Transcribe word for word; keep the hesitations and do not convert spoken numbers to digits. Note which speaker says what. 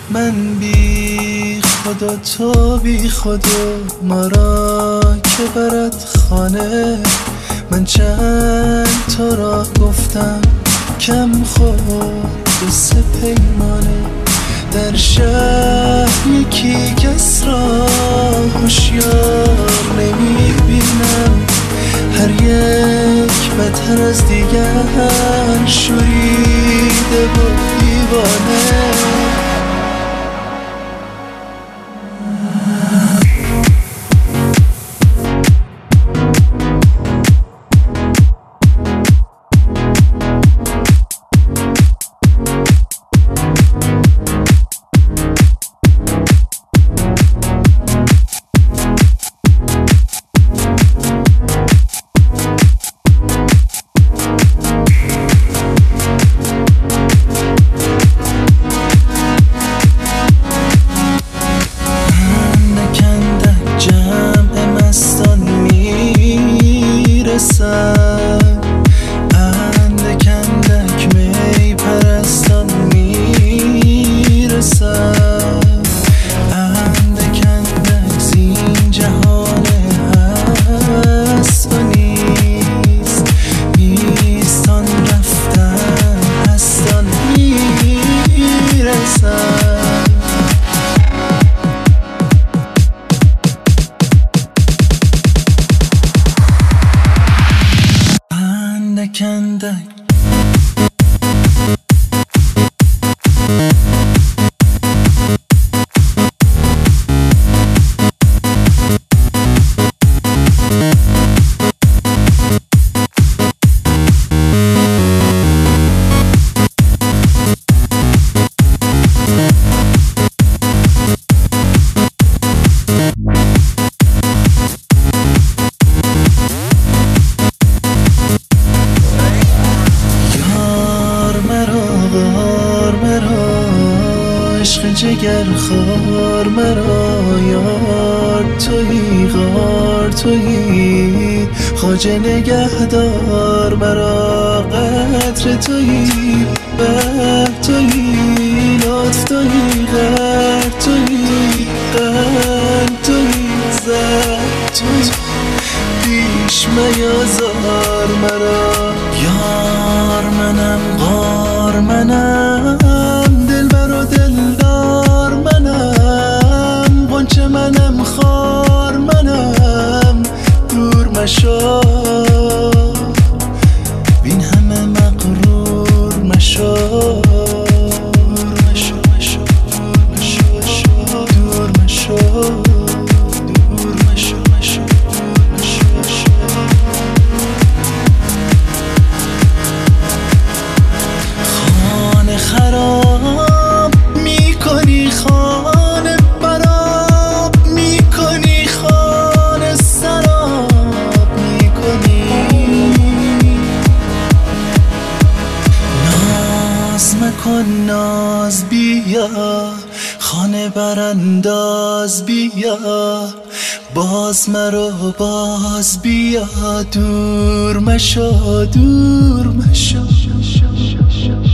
Speaker 1: من بی خدا تو بی خدا ما را که برد خانه. من چند تا را گفتم کم خود و سه پیمانه. در شهر یکی کس را هوشیار نمیبینم، هر یک بدتر از دیگر شوریده و دیوانه. اندک اندک می پرستان میرسد، اندک اندک زین جهان هست و نیست، نیستان رفتن هستان میرسد. اندک اندک عشق جگر خار مرا، یار تویی غار تویی، خواجه نگهدار مرا. قدر تویی بر تویی، لطف تویی غر تویی، قلب تویی زر تویی، پیش میازار مرا. یار منم غار منم، دلبر و دلدار منم، غنچه منم خار منم، دور مشو بین همه مغرور مشو، دور مشو مشو مشو دور مشو، دور مشو مشو مشو خانه خراب میکنی، خانه براب میکنی، خانه سراب میکنی. ناز مکن ناز بیا، خانه برانداز بیا، باز مرو باز بیا، دور مشو دور مشو.